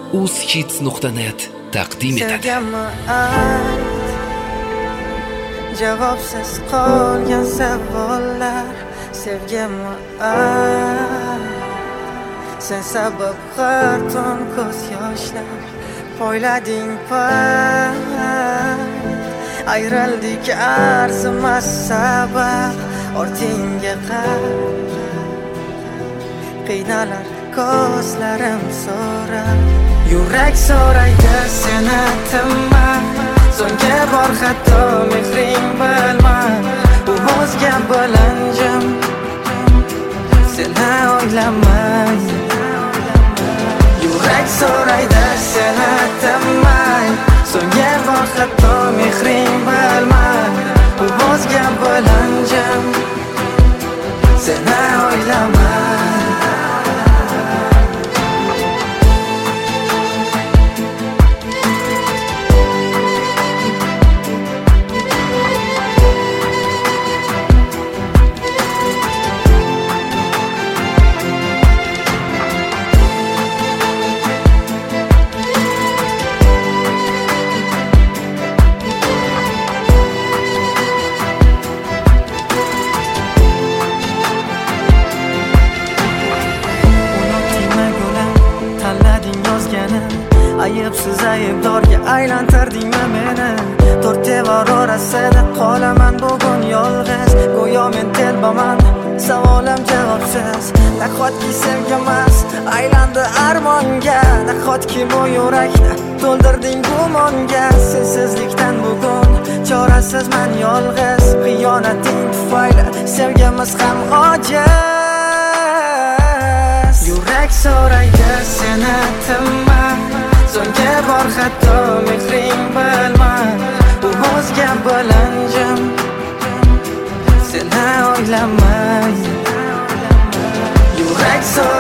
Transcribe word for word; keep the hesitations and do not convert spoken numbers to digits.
uzkids nuqta net taqdim etadi. Javobsiz qolgan savollar, sevgimni ay, sen sabab qarton ko'z yoshlar, poylading pay, ayrildik arzimas sabab, ortingga qar, qiynalar ko'zlarim so'rar, yurak so'raydi seni tinmay, so'nggi bor hatto mehring bilmay, bu o'zga bo'lanjim seni o'ylamay, yurak so'raydi seni tinmay, so'nggi bor hatto mehring bilmay, bu o'zga bo'lanjim seni o'ylamay. Ayıpsız ayıpdorga aylantirdingmi meni, to'rt devor orasida qolaman bugun yolg'iz, go'yo men telbaman, savolim javobsiz, nahotki sevgimas aylandi armonga, nahotki bu yurakni to'ldirding gumonga, sensizlikdan bugun chorasizman yolg'iz, xiyonating tufayli sevgimiz ham ojiz, yurak so'raydi seni tinmay, so'nggi bor hatto mehring bilmay, bu o'zga bo'lanjim seni o'ylamay, yurak so'raydi